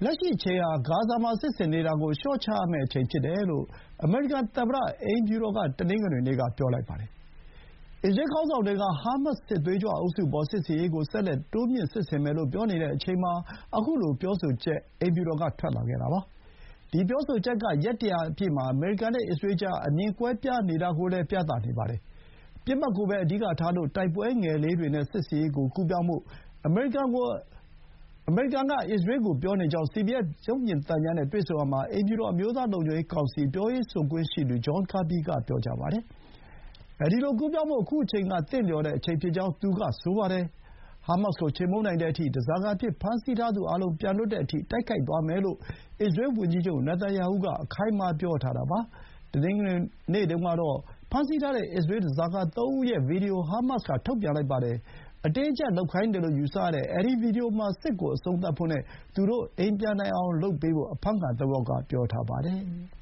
လက်ရှိအချိန်ဟာ ဂါဇာမှာစစ်ဆင်နေတာကို လျှော့ချရမယ့်အချိန်ဖြစ်တယ်လို့ အမေရိကန်သမ္မတအိမ်ဖြူတော်က တနင်္ဂနွေနေ့က ပြောလိုက်ပါတယ်။ အစ္စရေးခေါင်းဆောင်တွေက ဟာမတ်စ်စစ်သွေးကြွအုပ်စုအပေါ် စစ်ဆင်ရေးကို ဆက်လက်တိုးမြှင့်စစ်ဆင်မယ်လို့ ပြောနေတဲ့အချိန်မှာ ခုလို ပြောဆိုချက် အိမ်ဖြူတော်က ထွက်လာခဲ့တာပါ။ ဒီပြောဆိုချက်က ရက် ၁၀၀ အပြည့်မှာ အမေရိကန်နဲ့အစ္စရေးကြား အမြင်ကွဲပြားနေတာကိုလည်း ပြနေပါတယ်။ ပစ်မှတ်ကိုပဲအဓိကထားလို့ တိုက်ပွဲငယ်လေးတွေနဲ့ စစ်ဆင်ရေးကိုကူးပြောင်းဖို့ အမေရိကန်က အစ္စရေးကိုပြောနေကြောင်း CBS ရုပ်မြင်သံကြားနဲ့တွေ့ဆုံရာမှာ အိမ်ဖြူတော် အမျိုးသားလုံခြုံရေးကောင်စီ ပြောရေးဆိုခွင့်ရှိသူ John Kirby က ပြောပါတယ်။ အဲဒီလိုကူးပြောင်းဖို့ ခုအချိန်က သင့်လျော်တဲ့အချိန်ဖြစ်ကြောင်း သူက ဆိုပါတယ်။ ဟာမတ်စ်ကိုချေမှုန်းနိုင်တဲ့အထိ ဓားစာခံအဖြစ်ဖမ်းဆီးထားသူအားလုံးပြန်လွတ်တဲ့အထိ တိုက်ခိုက်သွားမယ်လို့ အစ္စရေးဝန်ကြီးချုပ်နေတန်ယာဟုက အခိုင်အမာပြောထားတာပါ။ တနင်္ဂနွေနေ့တုန်းကတော့ ဖမ်းဆီးထားတဲ့ အစ္စရေးဓားစာခံ ၃ ဦးရဲ့ ဗီဒီယို ဟာမတ်စ်က ထုတ်ပြန်လိုက်ပါတယ်။ အတင်းအကျပ်လုပ်ခိုင်းတယ်လို့ယူဆရတဲ့ အဲဒီ ဗီဒီယိုမှာ စစ်ကိုအဆုံးသတ်ဖို့နဲ့ သူတို့ အိမ်ပြန်နိုင်အောင်လုပ်ပေးဖို့ အဖမ်းခံ ၃ ယောက်က ပြောထားပါတယ်။